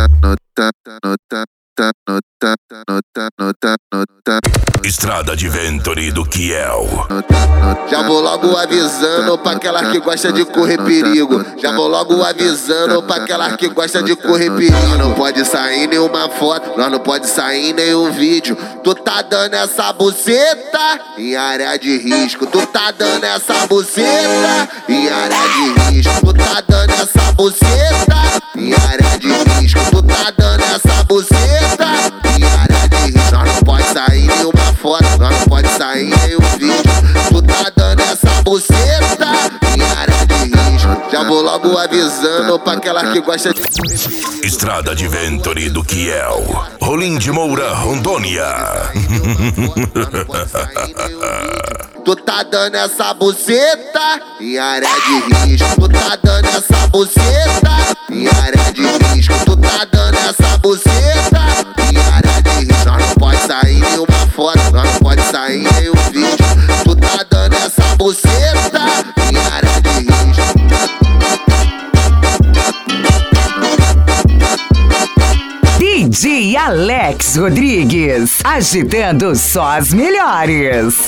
Estrada de Venturi do Kiel. Já vou logo avisando pra aquelas que gosta de correr perigo. Já vou logo avisando pra aquelas que gosta de correr perigo. Nós não pode sair nenhuma foto, nós não pode sair nenhum vídeo. Tu tá dando essa buceta em área de risco. Tu tá dando essa buceta em área de risco. Tu tá dando essa buceta em área de risco. Tu tá dando essa buceta em área de risco. Nós não pode sair nenhuma foto, nós não pode sair nenhum vídeo. Tu tá dando essa buceta em área de risco. Já vou logo avisando pra aquela que gosta de... Estrada de Venturi do Kiel. Rolim de Moura, Rondônia. Tu tá dando essa buceta em área de risco. Tu tá dando essa buceta em área de risco. Tu tá dando essa buceta em área de risco. Nós não pode sair nenhuma foto, nós não pode sair nenhum vídeo. Tu tá dando essa buceta em área de risco. DJ Alex Rodrigues, agitando só as melhores.